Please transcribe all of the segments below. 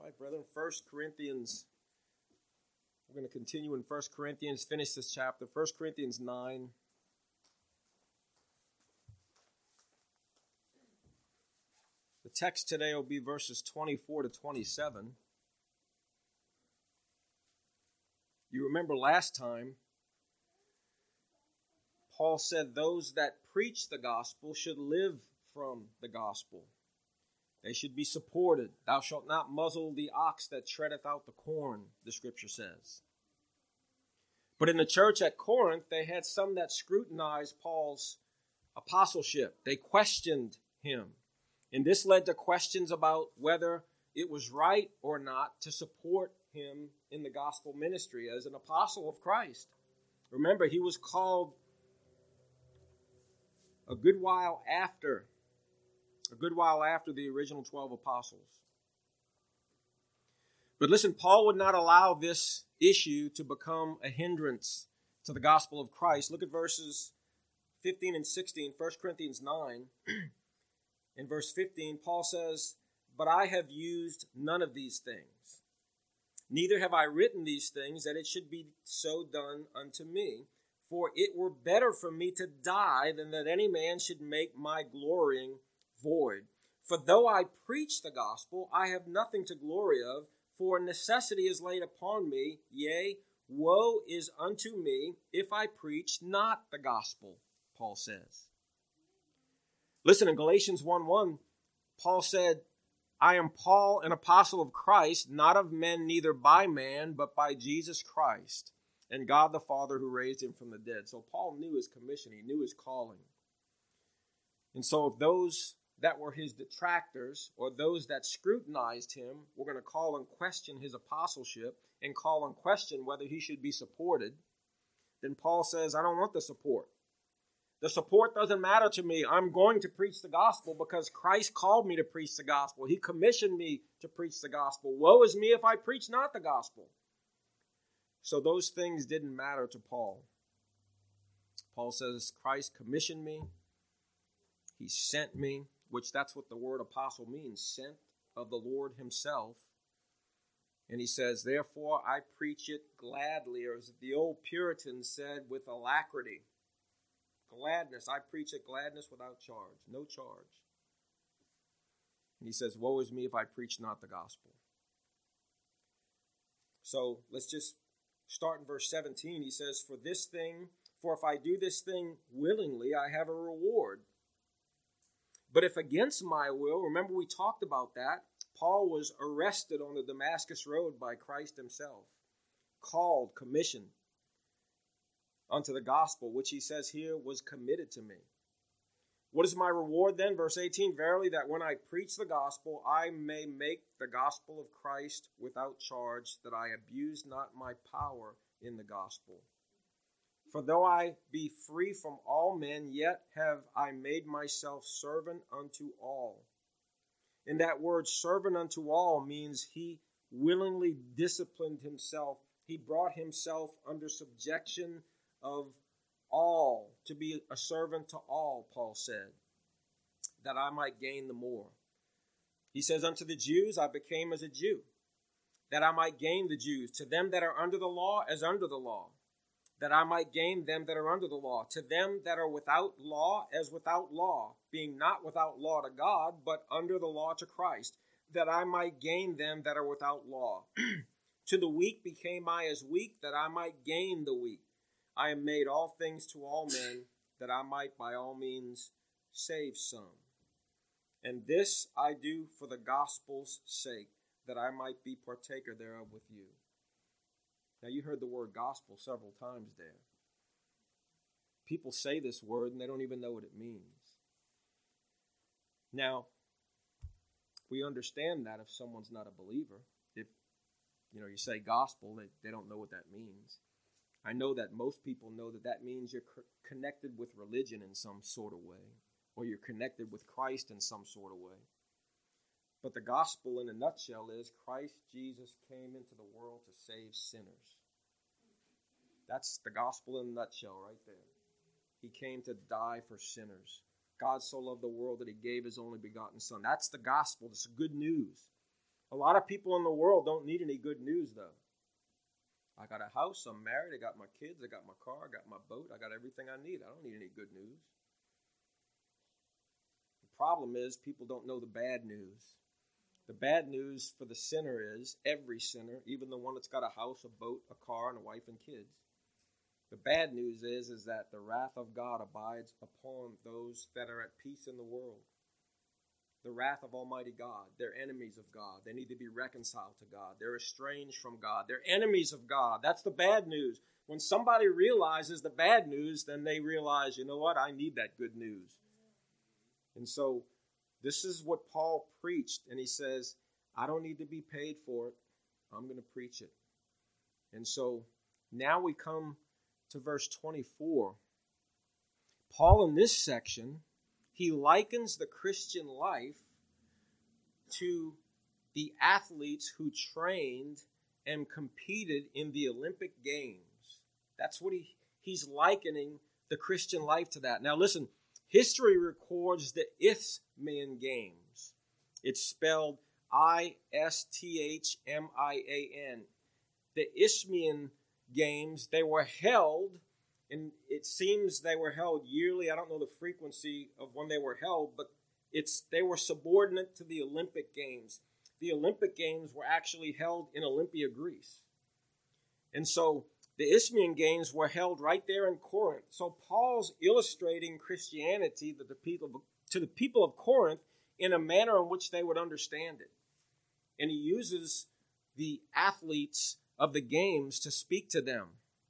All right, brethren, 1 Corinthians. We're going to continue in 1 Corinthians, finish this chapter. 1 Corinthians 9. The text today will be verses 24 to 27. You remember last time, Paul said those that preach the gospel should live from the gospel. They should be supported. Thou shalt not muzzle the ox that treadeth out the corn, the scripture says. But in the church at Corinth, they had some that scrutinized Paul's apostleship. They questioned him. And this led to questions about whether it was right or not to support him in the gospel ministry as an apostle of Christ. Remember, he was called a good while after the original 12 apostles. But listen, Paul would not allow this issue to become a hindrance to the gospel of Christ. Look at verses 15 and 16, 1 Corinthians 9. In verse 15, Paul says, "But I have used none of these things. Neither have I written these things that it should be so done unto me. For it were better for me to die than that any man should make my glorying void. For though I preach the gospel, I have nothing to glory of, for necessity is laid upon me. Yea, woe is unto me if I preach not the gospel," Paul says. Listen, in Galatians 1:1, Paul said, "I am Paul, an apostle of Christ, not of men, neither by man, but by Jesus Christ, and God the Father who raised him from the dead." So Paul knew his commission. He knew his calling. And so if those that were his detractors, or those that scrutinized him, were going to call and question his apostleship and call and question whether he should be supported, then Paul says, I don't want the support. The support doesn't matter to me. I'm going to preach the gospel because Christ called me to preach the gospel. He commissioned me to preach the gospel. Woe is me if I preach not the gospel. So those things didn't matter to Paul. Paul says, Christ commissioned me. He sent me, which that's what the word apostle means, sent of the Lord himself. And he says, therefore I preach it gladly, or as the old Puritans said, with alacrity. Gladness. I preach it gladness without charge. No charge. And he says, woe is me if I preach not the gospel. So let's just start in verse 17. He says, for if I do this thing willingly, I have a reward. But if against my will, remember we talked about that, Paul was arrested on the Damascus road by Christ himself, called, commissioned unto the gospel, which he says here was committed to me. What is my reward then? Verse 18, verily that when I preach the gospel, I may make the gospel of Christ without charge, that I abuse not my power in the gospel. For though I be free from all men, yet have I made myself servant unto all. And that word servant unto all means he willingly disciplined himself. He brought himself under subjection of all, to be a servant to all, Paul said, that I might gain the more. He says, unto the Jews I became as a Jew, that I might gain the Jews. To them that are under the law, as under the law, that I might gain them that are under the law. To them that are without law, as without law, being not without law to God, but under the law to Christ, that I might gain them that are without law. To the weak became I as weak, that I might gain the weak. I am made all things to all men, that I might by all means save some. And this I do for the gospel's sake, that I might be partaker thereof with you. Now you heard the word gospel several times there. People say this word and they don't even know what it means. Now, we understand that if someone's not a believer, if you say gospel, they don't know what that means. I know that most people know that means you're connected with religion in some sort of way, or you're connected with Christ in some sort of way. But the gospel in a nutshell is Christ Jesus came into the world to save sinners. That's the gospel in a nutshell right there. He came to die for sinners. God so loved the world that he gave his only begotten son. That's the gospel. It's good news. A lot of people in the world don't need any good news, though. I got a house, I'm married, I got my kids, I got my car, I got my boat, I got everything I need. I don't need any good news. The problem is people don't know the bad news. The bad news for the sinner is, every sinner, even the one that's got a house, a boat, a car, and a wife and kids, the bad news is that the wrath of God abides upon those that are at peace in the world. The wrath of Almighty God. They're enemies of God. They need to be reconciled to God. They're estranged from God. They're enemies of God. That's the bad news. When somebody realizes the bad news, then they realize, you know what? I need that good news. And so this is what Paul preached. And he says, I don't need to be paid for it. I'm going to preach it. And so now we come to verse 24. Paul in this section, he likens the Christian life to the athletes who trained and competed in the Olympic Games. That's what he's likening the Christian life to that. Now listen, history records the Isthmian Games. It's spelled Isthmian. The Isthmian Games, they were held, and it seems they were held yearly. I don't know the frequency of when they were held, but they were subordinate to the Olympic Games. The Olympic Games were actually held in Olympia, Greece. And so the Isthmian Games were held right there in Corinth. So Paul's illustrating Christianity to the people of Corinth in a manner in which they would understand it. And he uses the athletes of the games to speak to them.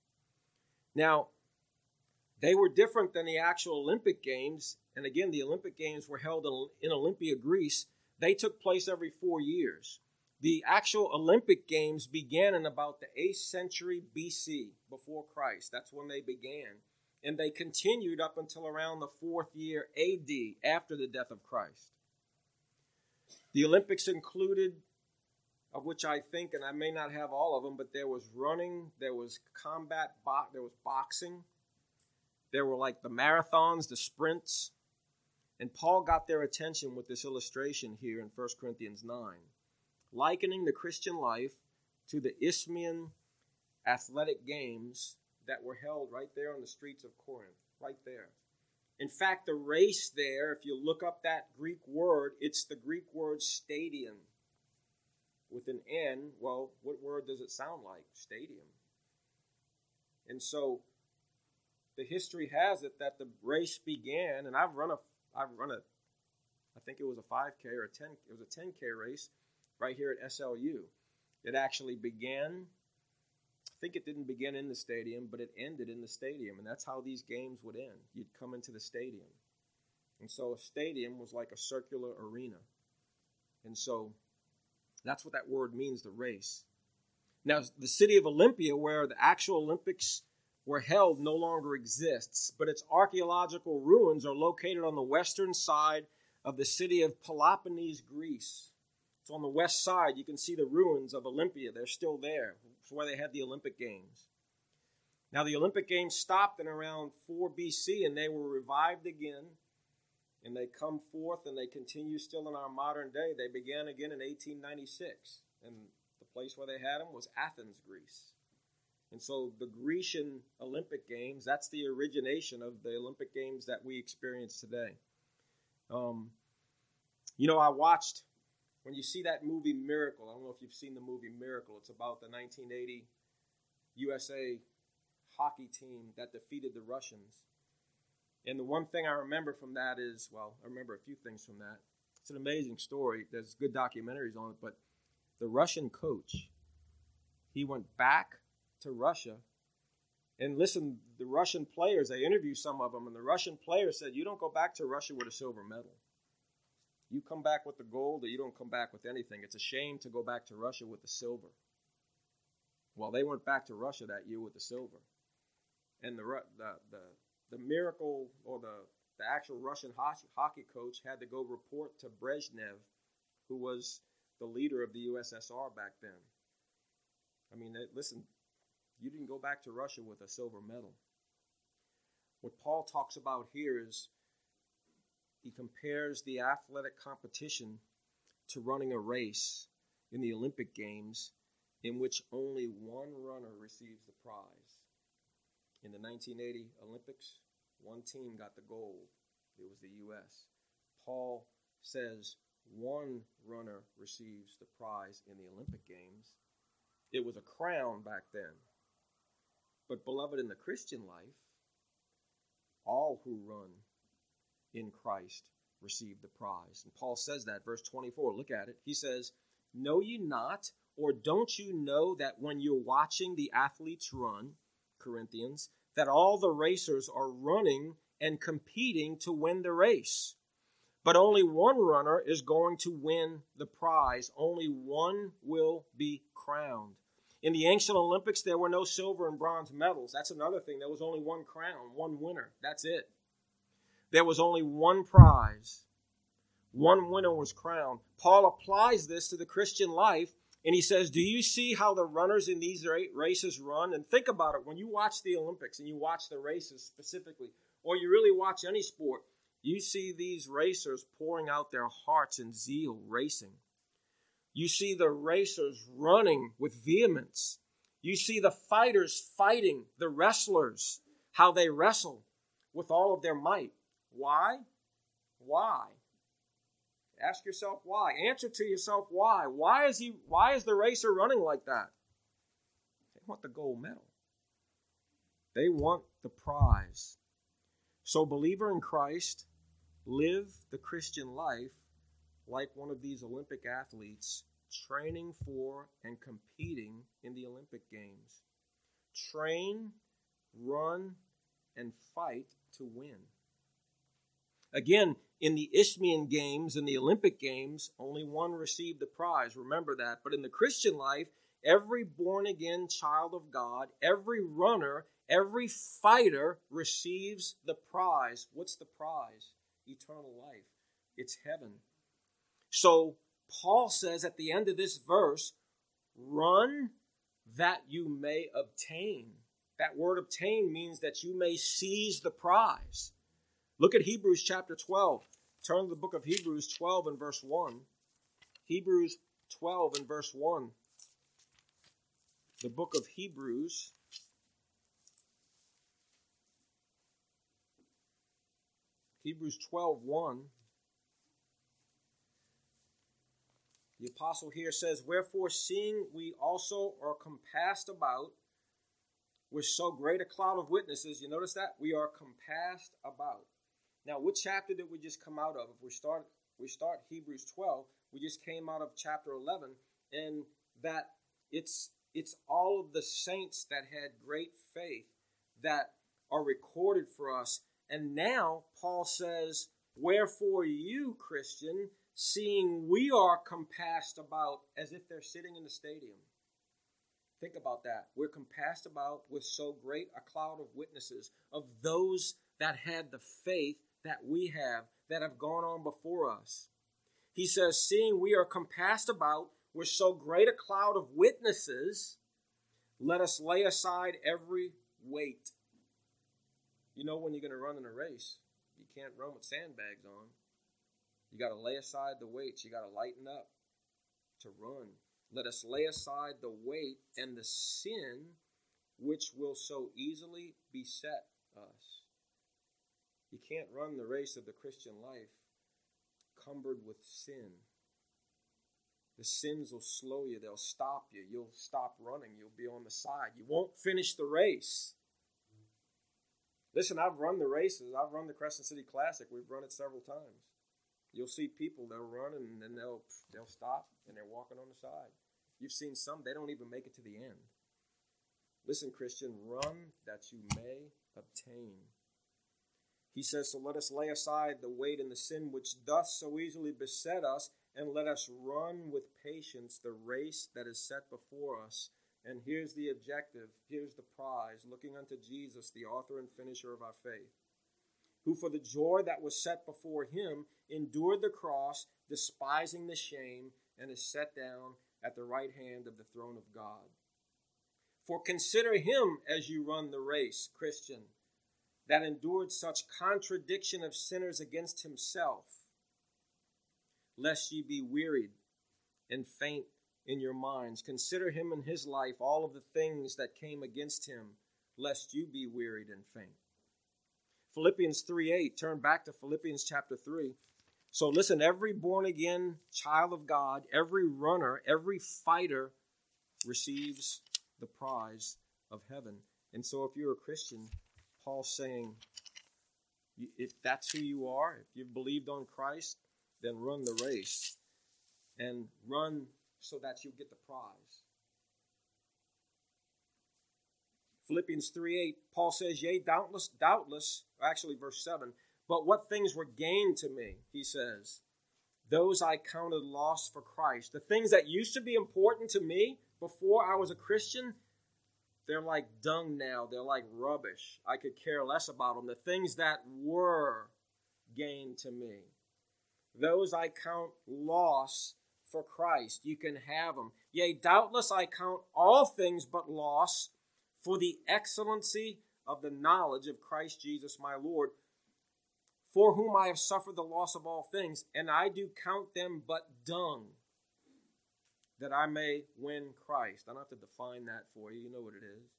Now, they were different than the actual Olympic Games. And again, the Olympic Games were held in Olympia, Greece. They took place every 4 years. The actual Olympic Games began in about the 8th century BC, before Christ. That's when they began. And they continued up until around the 4th year AD, after the death of Christ. The Olympics included, of which I think, and I may not have all of them, but there was running, there was combat, there was boxing. There were like the marathons, the sprints. And Paul got their attention with this illustration here in 1 Corinthians 9, likening the Christian life to the Isthmian athletic games that were held right there on the streets of Corinth, right there. In fact, the race there, if you look up that Greek word, it's the Greek word stadium. With an N, well, what word does it sound like? Stadium. And so the history has it that the race began, and I've run a I think it was a 5K or it was a 10K race right here at SLU. It actually began, I think it didn't begin in the stadium, but it ended in the stadium, and that's how these games would end. You'd come into the stadium. And so a stadium was like a circular arena. And so that's what that word means, the race. Now, the city of Olympia, where the actual Olympics were held, no longer exists, but its archaeological ruins are located on the western side of the city of Peloponnese, Greece. So on the west side, you can see the ruins of Olympia. They're still there. It's where they had the Olympic Games. Now, the Olympic Games stopped in around 4 BC, and they were revived again, and they come forth, and they continue still in our modern day. They began again in 1896, and the place where they had them was Athens, Greece. And so the Grecian Olympic Games, that's the origination of the Olympic Games that we experience today. I watched, when you see that movie Miracle, I don't know if you've seen the movie Miracle. It's about the 1980 USA hockey team that defeated the Russians. And the one thing I remember from that is, I remember a few things from that. It's an amazing story. There's good documentaries on it, but the Russian coach, he went back to Russia, and listen, the Russian players, they interviewed some of them, and the Russian players said, you don't go back to Russia with a silver medal. You come back with the gold, or you don't come back with anything. It's a shame to go back to Russia with the silver. Well, they went back to Russia that year with the silver. And the miracle, or the actual Russian hockey coach had to go report to Brezhnev, who was the leader of the USSR back then. I mean, listen, you didn't go back to Russia with a silver medal. What Paul talks about here is he compares the athletic competition to running a race. in the Olympic Games in which only one runner receives the prize. In the 1980 Olympics, one team got the gold. It was the U.S. Paul says one runner receives the prize in the Olympic Games. It was a crown back then. But beloved, in the Christian life, all who run in Christ receive the prize. And Paul says that, verse 24, look at it. He says, "Know ye not, or don't you know that when you're watching the athletes run," Corinthians, "that all the racers are running and competing to win the race? But only one runner is going to win the prize. Only one will be crowned." In the ancient Olympics, there were no silver and bronze medals. That's another thing. There was only one crown, one winner. That's it. There was only one prize. One winner was crowned. Paul applies this to the Christian life, and he says, do you see how the runners in these races run? And think about it. When you watch the Olympics and you watch the races specifically, or you really watch any sport, you see these racers pouring out their hearts and zeal racing. You see the racers running with vehemence. You see the fighters fighting, the wrestlers, how they wrestle with all of their might. Why? Why? Ask yourself why. Answer to yourself why. Why is the racer running like that? They want the gold medal. They want the prize. So, believer in Christ, live the Christian life like one of these Olympic athletes training for and competing in the Olympic Games. Train, run, and fight to win. Again, in the Isthmian Games and the Olympic Games, only one received the prize. Remember that. But in the Christian life, every born-again child of God, every runner, every fighter receives the prize. What's the prize? Eternal life. It's heaven. So Paul says at the end of this verse, run that you may obtain. That word obtain means that you may seize the prize. Look at Hebrews chapter 12. Turn to the book of Hebrews 12 and verse 1. Hebrews 12 and verse 1. The book of Hebrews. Hebrews 12:1. The apostle here says, "Wherefore, seeing we also are compassed about with so great a cloud of witnesses," you notice that? We are compassed about. Now, what chapter did we just come out of? If we start Hebrews 12, we just came out of chapter 11, and that it's all of the saints that had great faith that are recorded for us. And now Paul says, "Wherefore you, Christian, seeing we are compassed about," as if they're sitting in the stadium. Think about that. We're compassed about with so great a cloud of witnesses, of those that had the faith that we have, that have gone on before us. He says, seeing we are compassed about with so great a cloud of witnesses, let us lay aside every weight. You know, when you're going to run in a race, you can't run with sandbags on. You got to lay aside the weights. You got to lighten up to run. Let us lay aside the weight and the sin which will so easily beset us. You can't run the race of the Christian life cumbered with sin. The sins will slow you. They'll stop you. You'll stop running. You'll be on the side. You won't finish the race. Listen, I've run the races. I've run the Crescent City Classic. We've run it several times. You'll see people, they'll run and then they'll stop and they're walking on the side. You've seen some, they don't even make it to the end. Listen, Christian, run that you may obtain. He says, so let us lay aside the weight and the sin which doth so easily beset us, and let us run with patience the race that is set before us. And here's the objective, here's the prize, looking unto Jesus, the author and finisher of our faith, who for the joy that was set before him endured the cross, despising the shame, and is set down at the right hand of the throne of God. For consider him as you run the race, Christian, that endured such contradiction of sinners against himself, lest ye be wearied and faint in your minds. Consider him in his life, all of the things that came against him, lest you be wearied and faint. Philippians 3:8, turn back to Philippians chapter 3. So listen, every born-again child of God, every runner, every fighter receives the prize of heaven. And so if you're a Christian, Paul's saying, if that's who you are, if you've believed on Christ, then run the race. And run so that you get the prize. Philippians 3:8, Paul says, yea, doubtless, actually verse 7, but what things were gained to me, he says, those I counted loss for Christ. The things that used to be important to me before I was a Christian, they're like dung now. They're like rubbish. I could care less about them. The things that were gained to me, those I count loss for Christ. You can have them. Yea, doubtless I count all things but loss for the excellency of the knowledge of Christ Jesus my Lord, for whom I have suffered the loss of all things, and I do count them but dung, that I may win Christ. I don't have to define that for you. You know what it is.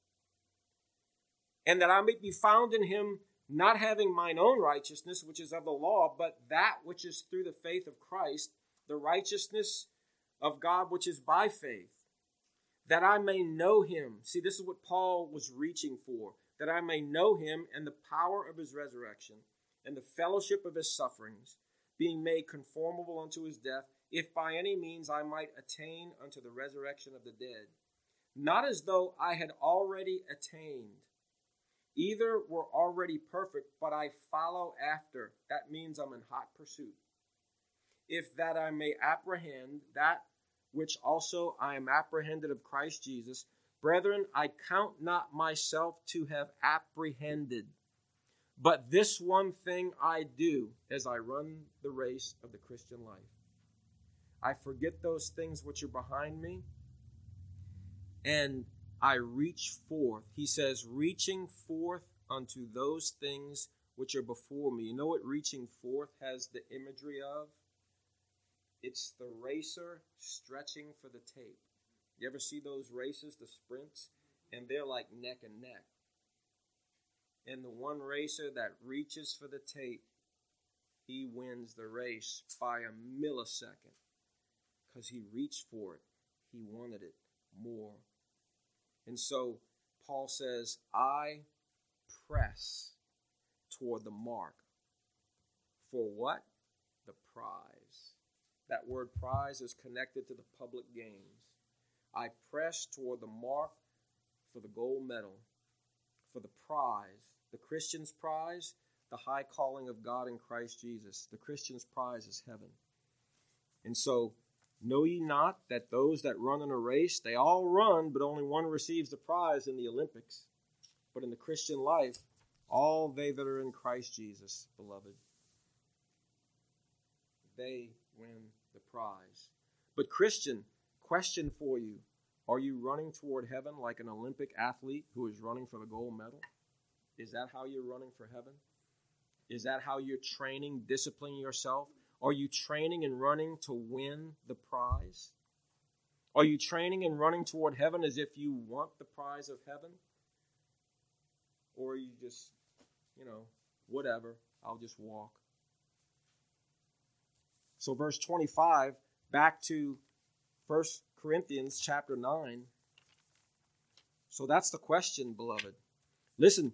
And that I may be found in him, not having mine own righteousness, which is of the law, but that which is through the faith of Christ, the righteousness of God which is by faith, that I may know him. See, this is what Paul was reaching for, that I may know him and the power of his resurrection and the fellowship of his sufferings, being made conformable unto his death, if by any means I might attain unto the resurrection of the dead. Not as though I had already attained, either were already perfect, but I follow after. That means I'm in hot pursuit. If that I may apprehend that which also I am apprehended of Christ Jesus. Brethren, I count not myself to have apprehended, but this one thing I do as I run the race of the Christian life. I forget those things which are behind me, and I reach forth. He says, reaching forth unto those things which are before me. You know what reaching forth has the imagery of? It's the racer stretching for the tape. You ever see those races, the sprints? And they're like neck and neck. And the one racer that reaches for the tape, he wins the race by a millisecond. Because he reached for it. He wanted it more. And so Paul says, I press toward the mark. For what? The prize. That word prize is connected to the public games. I press toward the mark for the gold medal, for the prize, the Christian's prize, the high calling of God in Christ Jesus. The Christian's prize is heaven. And so, know ye not that those that run in a race, they all run, but only one receives the prize in the Olympics. But in the Christian life, all they that are in Christ Jesus, beloved, they win the prize. But Christian, question for you. Are you running toward heaven like an Olympic athlete who is running for the gold medal? Is that how you're running for heaven? Is that how you're training, disciplining yourself? Are you training and running to win the prize? Are you training and running toward heaven as if you want the prize of heaven? Or are you just, whatever, I'll just walk? So verse 25, back to 1 Corinthians chapter 9. So that's the question, beloved. Listen,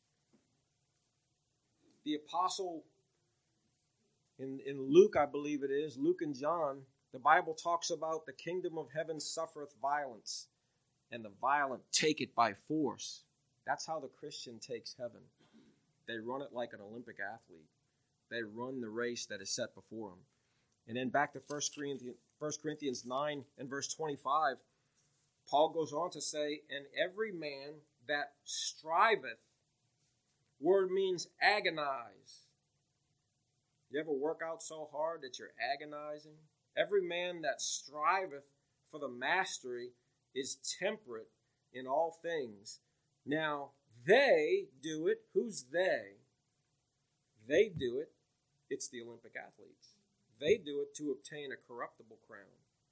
the apostle in Luke, I believe it is, Luke and John, the Bible talks about the kingdom of heaven suffereth violence, and the violent take it by force. That's how the Christian takes heaven. They run it like an Olympic athlete. They run the race that is set before them. And then back to 1 Corinthians 9 and verse 25, Paul goes on to say, and every man that striveth, word means agonize. You ever work out so hard that you're agonizing? Every man that striveth for the mastery is temperate in all things. Now, they do it. Who's they? They do it. It's the Olympic athletes. They do it to obtain a corruptible crown.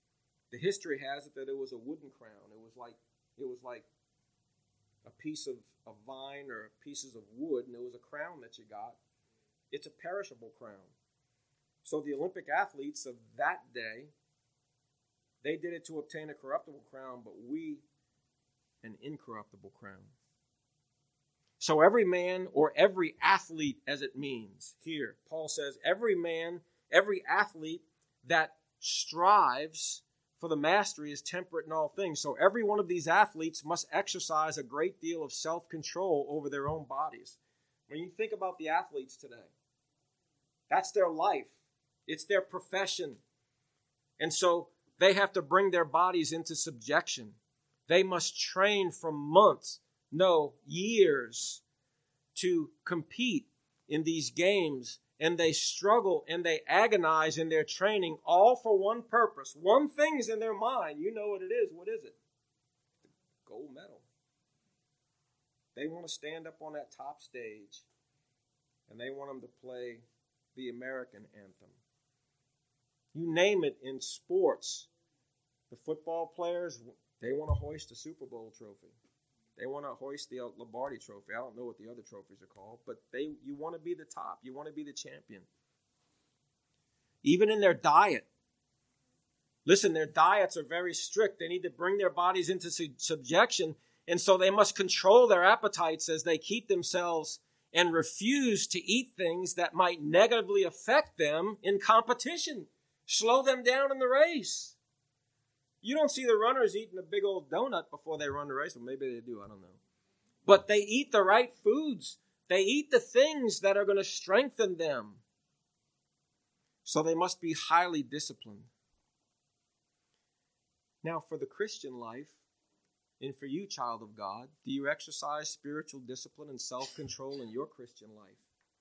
The history has it that it was a wooden crown. It was like a piece of a vine or pieces of wood, and it was a crown that you got. It's a perishable crown. So the Olympic athletes of that day, they did it to obtain a corruptible crown, but we an incorruptible crown. So every man, or every athlete as it means here, Paul says, every man, every athlete that strives for the mastery is temperate in all things. So every one of these athletes must exercise a great deal of self-control over their own bodies. When you think about the athletes today, that's their life. It's their profession. And so they have to bring their bodies into subjection. They must train for months, no, years, to compete in these games. And they struggle and they agonize in their training, all for one purpose. One thing is in their mind. You know what it is. What is it? The gold medal. They want to stand up on that top stage, and they want them to play the American anthem. You name it in sports. The football players, they want to hoist a Super Bowl trophy. They want to hoist the Lombardi trophy. I don't know what the other trophies are called, but you want to be the top. You want to be the champion. Even in their diet. Listen, their diets are very strict. They need to bring their bodies into subjection, and so they must control their appetites as they keep themselves and refuse to eat things that might negatively affect them in competition, slow them down in the race. You don't see the runners eating a big old donut before they run the race. Well, maybe they do, I don't know. But they eat the right foods. They eat the things that are going to strengthen them. So they must be highly disciplined. Now, for the Christian life, and for you, child of God, do you exercise spiritual discipline and self-control in your Christian life?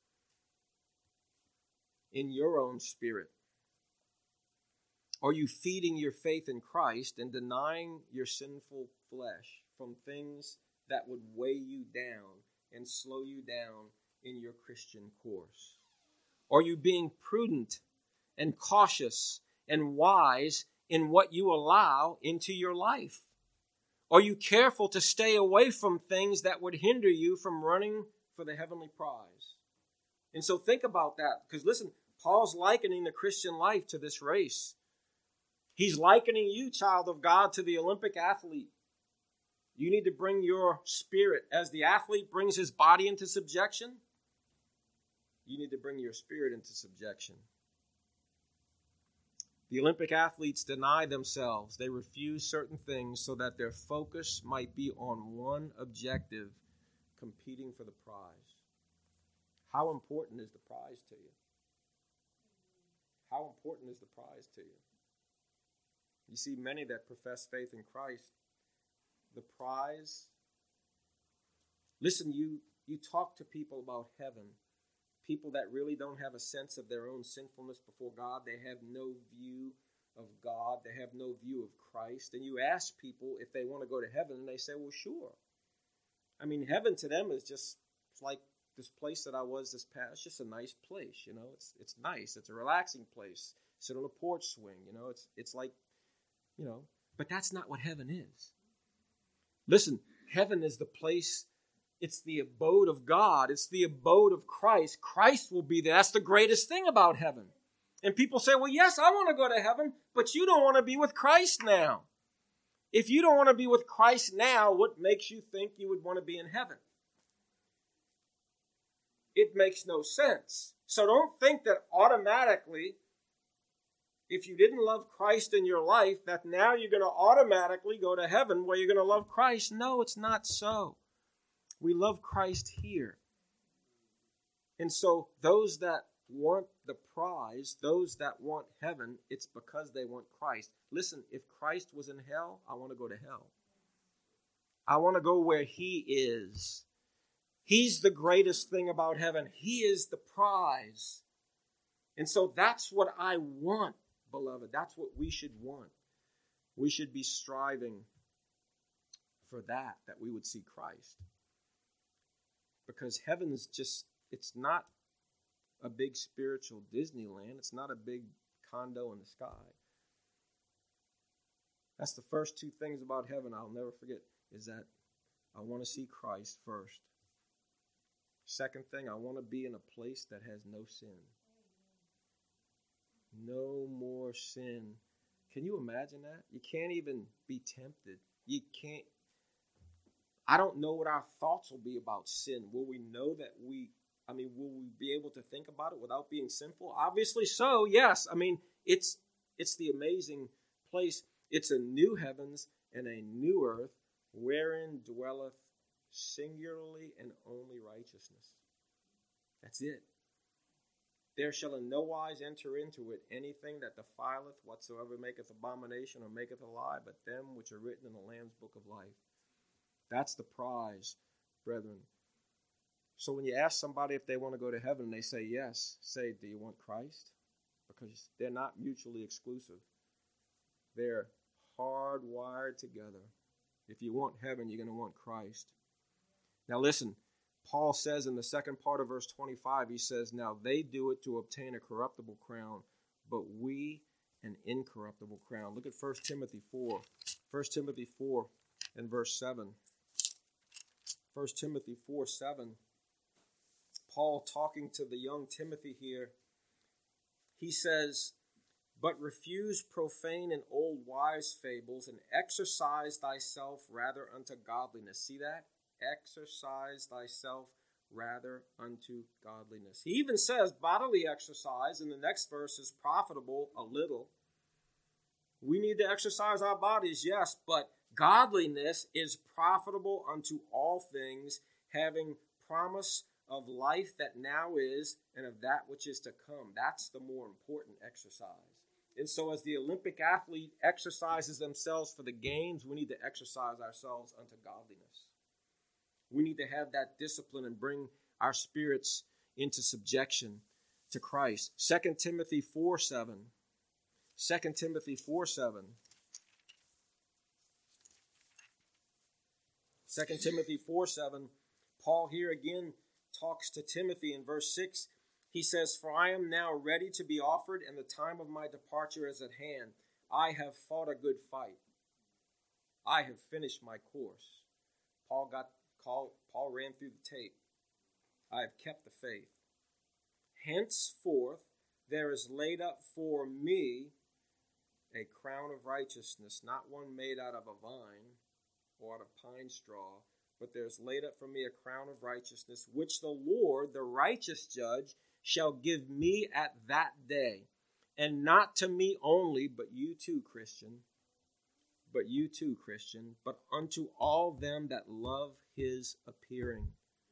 In your own spirit? Are you feeding your faith in Christ and denying your sinful flesh from things that would weigh you down and slow you down in your Christian course? Are you being prudent and cautious and wise in what you allow into your life? Are you careful to stay away from things that would hinder you from running for the heavenly prize? And so think about that, because listen, Paul's likening the Christian life to this race. He's likening you, child of God, to the Olympic athlete. You need to bring your spirit. As the athlete brings his body into subjection, you need to bring your spirit into subjection. The Olympic athletes deny themselves. They refuse certain things so that their focus might be on one objective, competing for the prize. How important is the prize to you? How important is the prize to you? You see, many that profess faith in Christ, the prize. Listen, you talk to people about heaven, people that really don't have a sense of their own sinfulness before God. They have no view of God. They have no view of Christ. And you ask people if they want to go to heaven, and they say, well, sure. I mean, heaven to them is just like this place that I was this past. It's just a nice place, you know. It's nice. It's a relaxing place. Sit on a porch swing, you know. It's like, you know, but that's not what heaven is. Listen, heaven is the place, it's the abode of God. It's the abode of Christ. Christ will be there. That's the greatest thing about heaven. And people say, well, yes, I want to go to heaven, but you don't want to be with Christ now. If you don't want to be with Christ now, what makes you think you would want to be in heaven? It makes no sense. So don't think that automatically, if you didn't love Christ in your life, that now you're going to automatically go to heaven where you're going to love Christ. No, it's not so. We love Christ here. And so those that want the prize, those that want heaven, it's because they want Christ. Listen, if Christ was in hell, I want to go to hell. I want to go where he is. He's the greatest thing about heaven. He is the prize. And so that's what I want. Beloved, that's what we should want. We should be striving for that we would see Christ. Because heaven is just, it's not a big spiritual Disneyland. It's not a big condo in the sky. That's the first two things about heaven I'll never forget, is that I want to see Christ first. Second thing, I want to be in a place that has no sin. No more sin. Can you imagine that? You can't even be tempted. You can't. I don't know what our thoughts will be about sin. Will we know that will we be able to think about it without being sinful? Obviously so, yes. It's the amazing place. It's a new heavens and a new earth wherein dwelleth singularly and only righteousness. That's it. There shall in no wise enter into it anything that defileth, whatsoever maketh abomination or maketh a lie, but them which are written in the Lamb's book of life. That's the prize, brethren. So when you ask somebody if they want to go to heaven and they say yes, say, do you want Christ? Because they're not mutually exclusive. They're hardwired together. If you want heaven, you're going to want Christ. Now listen, Paul says in the second part of verse 25, he says, now they do it to obtain a corruptible crown, but we an incorruptible crown. Look at 1 Timothy 4. 1 Timothy 4 and verse 7. 1 Timothy 4:7. Paul talking to the young Timothy here. He says, but refuse profane and old wise fables, and exercise thyself rather unto godliness. See that? Exercise thyself rather unto godliness. He even says bodily exercise in the next verse is profitable a little. We need to exercise our bodies, yes, but godliness is profitable unto all things, having promise of life that now is and of that which is to come. That's the more important exercise. And so as the Olympic athlete exercises themselves for the games, we need to exercise ourselves unto godliness. We need to have that discipline and bring our spirits into subjection to Christ. 2 Timothy 4:7. 2 Timothy 4:7. 2 Timothy 4:7. Paul here again talks to Timothy in verse 6. He says, for I am now ready to be offered, and the time of my departure is at hand. I have fought a good fight. I have finished my course. Paul ran through the tape. I have kept the faith. Henceforth there is laid up for me a crown of righteousness, not one made out of a vine or out of pine straw, but there's laid up for me a crown of righteousness, which the Lord, the righteous judge, shall give me at that day. And not to me only, but you too, Christian, but unto all them that love his appearing.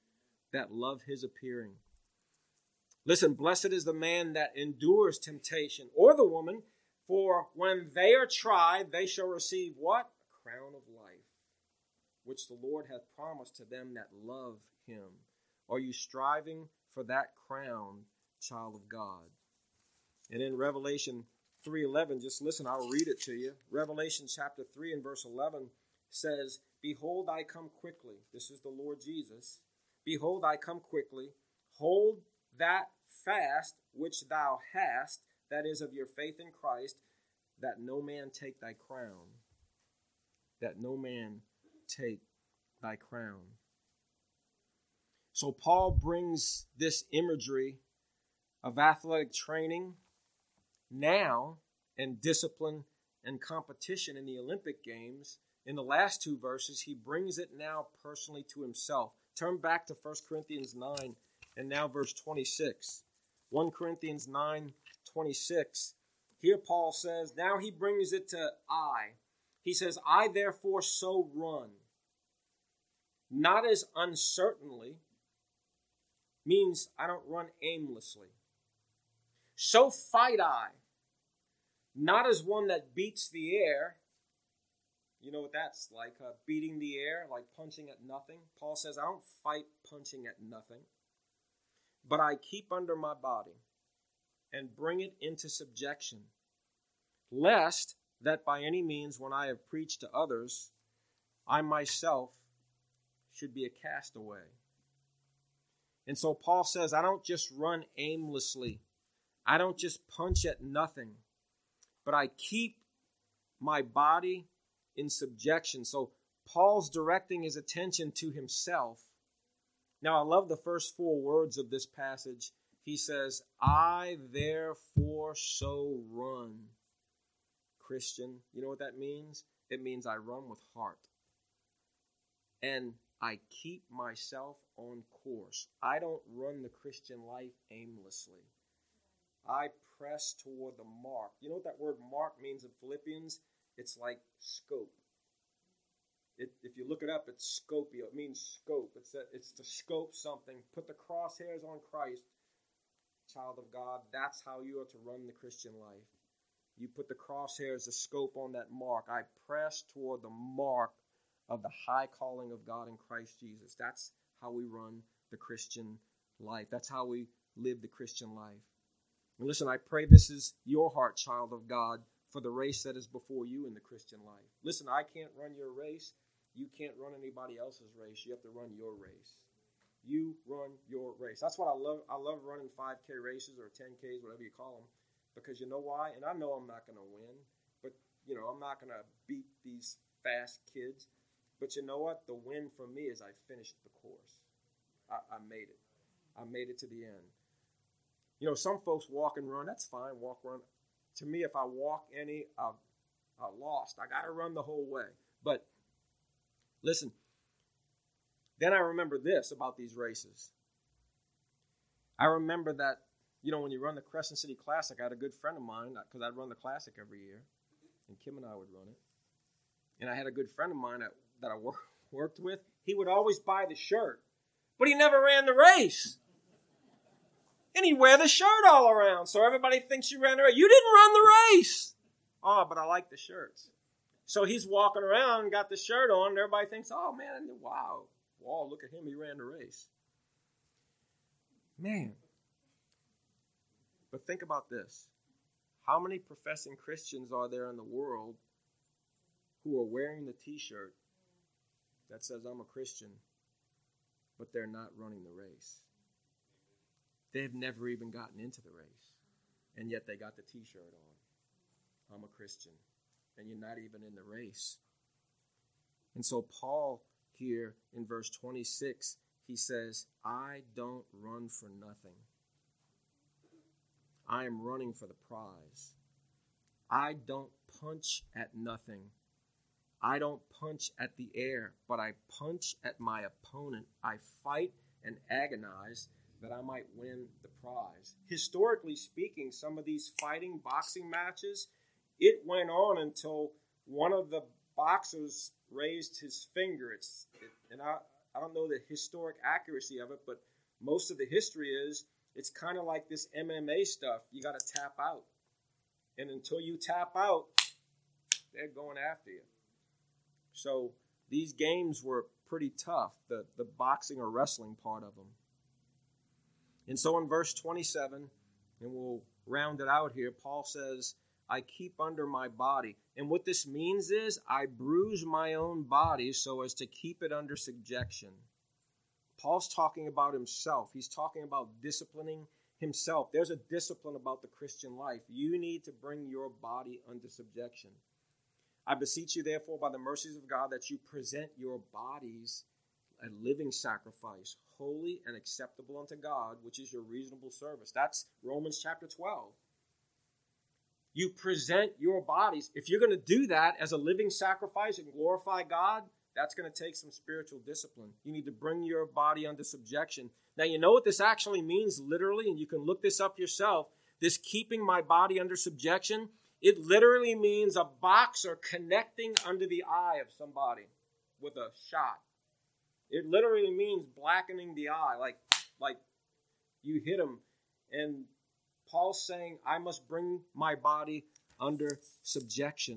Listen, blessed is the man that endures temptation, or the woman, for when they are tried, they shall receive what? A crown of life, which the Lord hath promised to them that love him. Are you striving for that crown, child of God? And in Revelation 3:11, just listen, I'll read it to you. Revelation chapter 3 and verse 11 says, behold, I come quickly. This is the Lord Jesus. Behold, I come quickly. Hold that fast which thou hast, that is of your faith in Christ, that no man take thy crown. That no man take thy crown. So Paul brings this imagery of athletic training now and discipline and competition in the Olympic Games. In the last two verses, he brings it now personally to himself. Turn back to 1 Corinthians 9 and now verse 26. 1 Corinthians 9:26. Here Paul says, now he brings it to I. He says, I therefore so run, not as uncertainly, means I don't run aimlessly. So fight I, not as one that beats the air. You know what that's like, beating the air, like punching at nothing. Paul says, I don't fight punching at nothing, but I keep under my body and bring it into subjection, lest that by any means, when I have preached to others, I myself should be a castaway. And so Paul says, I don't just run aimlessly. I don't just punch at nothing, but I keep my body in subjection. So Paul's directing his attention to himself. Now, I love the first 4 words of this passage. He says, I therefore so run. Christian, you know what that means? It means I run with heart. And I keep myself on course. I don't run the Christian life aimlessly. I press toward the mark. You know what that word mark means in Philippians? It's like scope. If you look it up, it's scopio. It means scope. It's to scope something. Put the crosshairs on Christ, child of God. That's how you are to run the Christian life. You put the crosshairs, the scope on that mark. I press toward the mark of the high calling of God in Christ Jesus. That's how we run the Christian life. That's how we live the Christian life. And listen, I pray this is your heart, child of God, for the race that is before you in the Christian life. Listen, I can't run your race. You can't run anybody else's race. You have to run your race. You run your race. That's what I love. I love running 5K races or 10Ks, whatever you call them, because you know why? And I know I'm not going to win, but, I'm not going to beat these fast kids. But you know what? The win for me is I finished the course. I made it. I made it to the end. Some folks walk and run. That's fine. Walk, run. To me, if I walk any, I lost. I got to run the whole way. But listen, then I remember this about these races. I remember that, when you run the Crescent City Classic, I had a good friend of mine, because I'd run the Classic every year, and Kim and I would run it. And I had a good friend of mine that I worked with. He would always buy the shirt, but he never ran the race. And he'd wear the shirt all around, so everybody thinks you ran the race. You didn't run the race. Oh, but I like the shirts. So he's walking around and got the shirt on, and everybody thinks, oh, man, wow, look at him, he ran the race. Man. But think about this. How many professing Christians are there in the world who are wearing the T-shirt that says, I'm a Christian, but they're not running the race? They've never even gotten into the race, and yet they got the T-shirt on. I'm a Christian, and you're not even in the race. And so Paul here in verse 26, he says, I don't run for nothing. I am running for the prize. I don't punch at nothing. I don't punch at the air, but I punch at my opponent. I fight and agonize that I might win the prize. Historically speaking, some of these fighting boxing matches, it went on until one of the boxers raised his finger. I don't know the historic accuracy of it, but most of the history is it's kind of like this MMA stuff. You got to tap out. And until you tap out, they're going after you. So these games were pretty tough, the boxing or wrestling part of them. And so in verse 27, and we'll round it out here, Paul says, I keep under my body. And what this means is I bruise my own body so as to keep it under subjection. Paul's talking about himself. He's talking about disciplining himself. There's a discipline about the Christian life. You need to bring your body under subjection. I beseech you, therefore, by the mercies of God, that you present your bodies a living sacrifice, holy and acceptable unto God, which is your reasonable service. That's Romans chapter 12. You present your bodies. If you're going to do that as a living sacrifice and glorify God, that's going to take some spiritual discipline. You need to bring your body under subjection. Now, you know what this actually means literally, and you can look this up yourself. This keeping my body under subjection, it literally means a boxer connecting under the eye of somebody with a shot. It literally means blackening the eye, like you hit him. And Paul's saying, I must bring my body under subjection.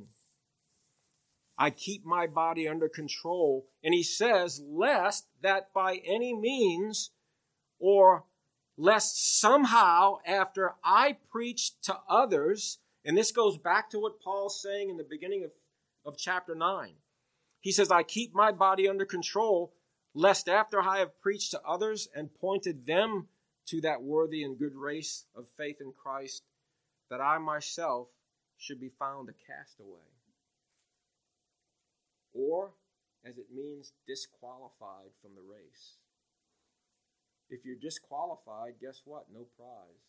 I keep my body under control. And he says, lest that by any means, or lest somehow after I preach to others, and this goes back to what Paul's saying in the beginning of chapter 9. He says, I keep my body under control, lest after I have preached to others and pointed them to that worthy and good race of faith in Christ, that I myself should be found a castaway. or as it means disqualified from the race. If you're disqualified, guess what? No prize.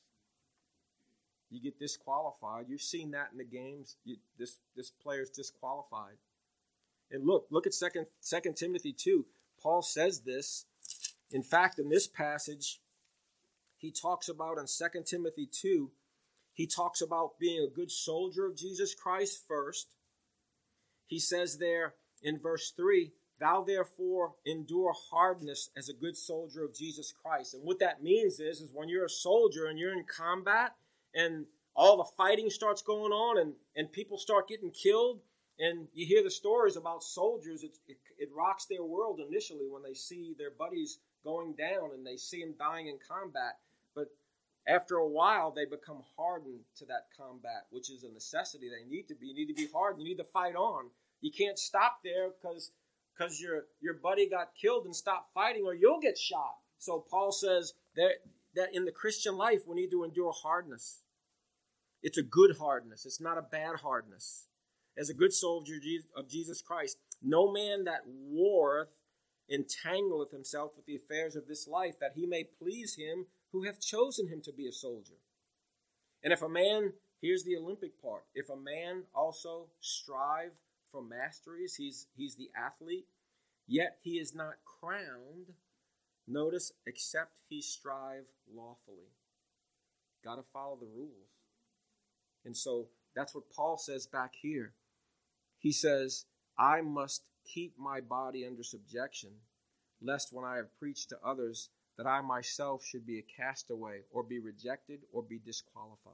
You get disqualified. You've seen that in the games. This player's disqualified. And look at 2 Timothy 2. Paul says this. In fact, in this passage, he talks about in 2 Timothy 2, he talks about being a good soldier of Jesus Christ first. He says there in verse 3, thou therefore endure hardness as a good soldier of Jesus Christ. And what that means is when you're a soldier and you're in combat and all the fighting starts going on and people start getting killed, and you hear the stories about soldiers, it rocks their world initially when they see their buddies going down and they see them dying in combat. But after a while, they become hardened to that combat, which is a necessity. They need to be. You need to be hardened. You need to fight on. You can't stop there because your buddy got killed and stop fighting, or you'll get shot. So Paul says that in the Christian life, we need to endure hardness. It's a good hardness. It's not a bad hardness. As a good soldier of Jesus Christ, no man that warreth entangleth himself with the affairs of this life, that he may please him who hath chosen him to be a soldier. And if a man, here's the Olympic part, if a man also strive for masteries, he's the athlete, yet he is not crowned, notice, except he strive lawfully. Got to follow the rules. And so that's what Paul says back here. He says, I must keep my body under subjection, lest when I have preached to others that I myself should be a castaway or be rejected or be disqualified.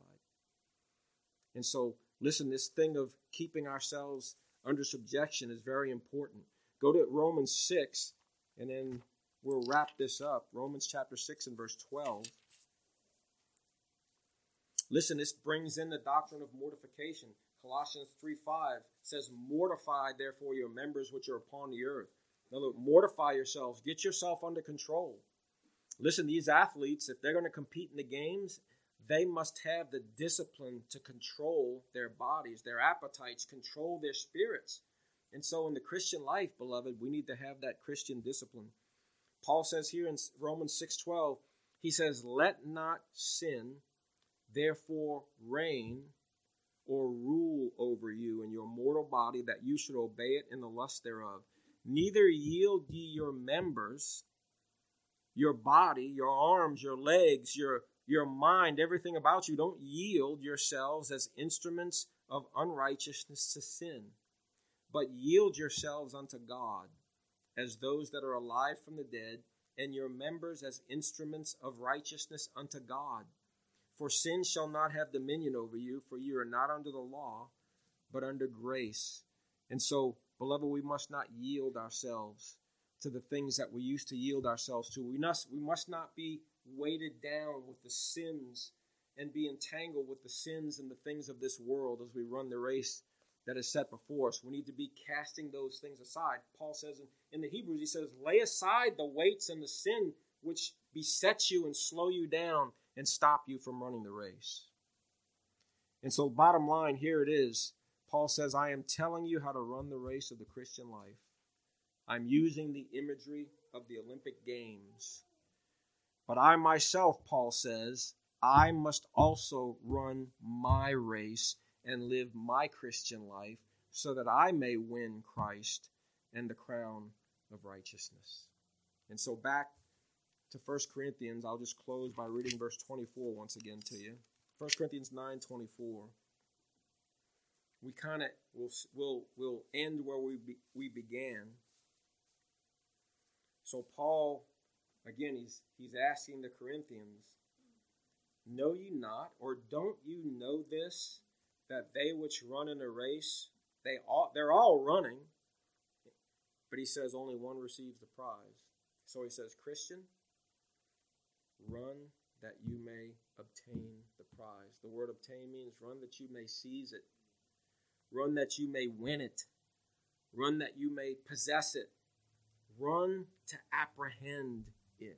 And so, listen, this thing of keeping ourselves under subjection is very important. Go to Romans 6, and then we'll wrap this up. Romans chapter 6 and verse 12. Listen, this brings in the doctrine of mortification. Colossians 3:5 says, mortify therefore your members which are upon the earth. In other words, mortify yourselves. Get yourself under control. Listen, these athletes, if they're going to compete in the games, they must have the discipline to control their bodies, their appetites, control their spirits. And so in the Christian life, beloved, we need to have that Christian discipline. Paul says here in Romans 6:12, he says, let not sin therefore reign or rule over you in your mortal body, that you should obey it in the lust thereof. Neither yield ye your members, your body, your arms, your legs, your mind, everything about you. Don't yield yourselves as instruments of unrighteousness to sin, but yield yourselves unto God as those that are alive from the dead, and your members as instruments of righteousness unto God. For sin shall not have dominion over you, for you are not under the law, but under grace. And so, beloved, we must not yield ourselves to the things that we used to yield ourselves to. We must not be weighted down with the sins and be entangled with the sins and the things of this world as we run the race that is set before us. We need to be casting those things aside. Paul says in the Hebrews, he says, lay aside the weights and the sin which beset you and slow you down and stop you from running the race. And so bottom line, here it is. Paul says, I am telling you how to run the race of the Christian life. I'm using the imagery of the Olympic Games. But I myself, Paul says, I must also run my race and live my Christian life so that I may win Christ and the crown of righteousness. And so back to 1 Corinthians, I'll just close by reading verse 24 once again to you. 1 Corinthians 9:24. We kind of will end where we began. So Paul, again, he's asking the Corinthians, know ye not, or don't you know this, that they which run in a race, they're all running, but he says only one receives the prize. So he says, Christian, run that you may obtain the prize. The word obtain means run that you may seize it. Run that you may win it. Run that you may possess it. Run to apprehend it.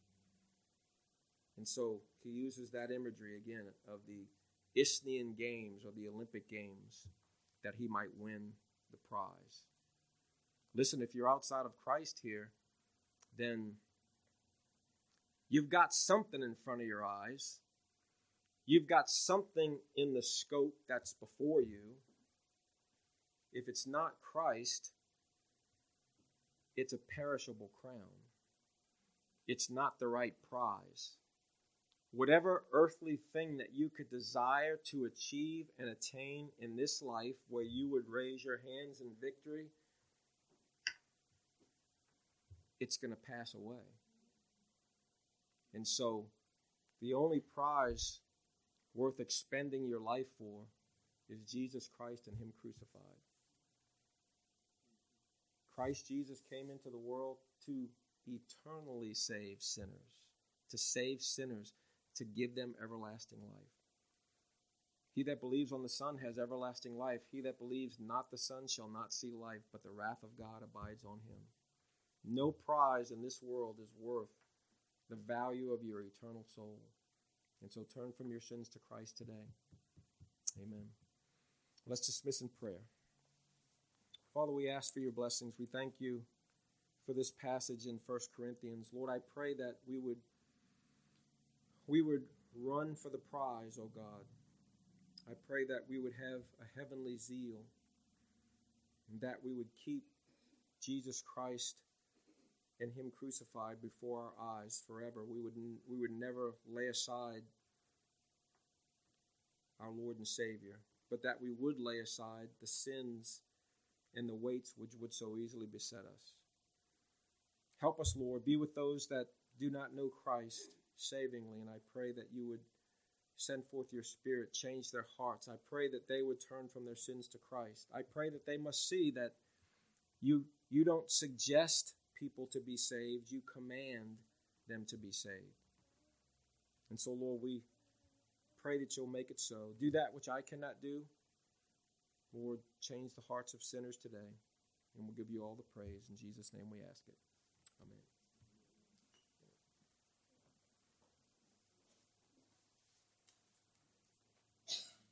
And so he uses that imagery again of the Isthmian Games or the Olympic Games that he might win the prize. Listen, if you're outside of Christ here, then you've got something in front of your eyes. You've got something in the scope that's before you. If it's not Christ, it's a perishable crown. It's not the right prize. Whatever earthly thing that you could desire to achieve and attain in this life, where you would raise your hands in victory, it's going to pass away. And so, the only prize worth expending your life for is Jesus Christ and Him crucified. Christ Jesus came into the world to eternally save sinners, to give them everlasting life. He that believes on the Son has everlasting life. He that believes not the Son shall not see life, but the wrath of God abides on him. No prize in this world is worth the value of your eternal soul. And so turn from your sins to Christ today. Amen. Let's dismiss in prayer. Father, we ask for your blessings. We thank you for this passage in 1 Corinthians. Lord, I pray that we would run for the prize, O God. I pray that we would have a heavenly zeal, and that we would keep Jesus Christ and Him crucified before our eyes forever. We would never lay aside our Lord and Savior, but that we would lay aside the sins and the weights which would so easily beset us. Help us, Lord. Be with those that do not know Christ savingly, and I pray that you would send forth your Spirit, change their hearts. I pray that they would turn from their sins to Christ. I pray that they must see that you don't suggest people to be saved, you command them to be saved. And so, Lord, we pray that you'll make it so. Do that which I cannot do. Lord, change the hearts of sinners today, and we'll give you all the praise. In Jesus' name we ask it. Amen.